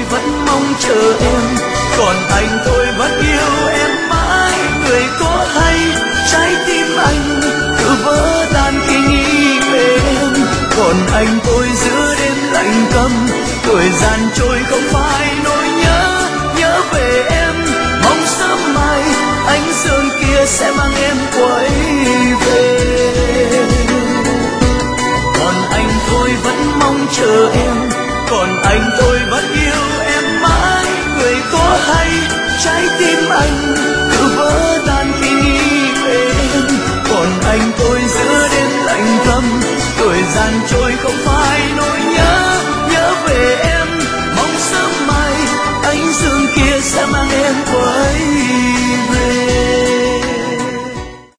vẫn mong chờ em, còn anh tôi vẫn yêu em mãi. Người có hay trái tim anh cứ vỡ tan khi nghĩ về em, còn anh tôi giữa đêm lạnh câm. Thời gian trôi không phải nỗi nhớ, nhớ về em mong sớm mai ánh sương kia sẽ mang em quay về. Còn anh tôi vẫn mong chờ em, còn anh tôi vẫn yêu em mãi. Người có hay trái tim anh cứ vỡ tan khi nghĩ về em, còn anh tôi giữa đêm lạnh câm. Thời gian trôi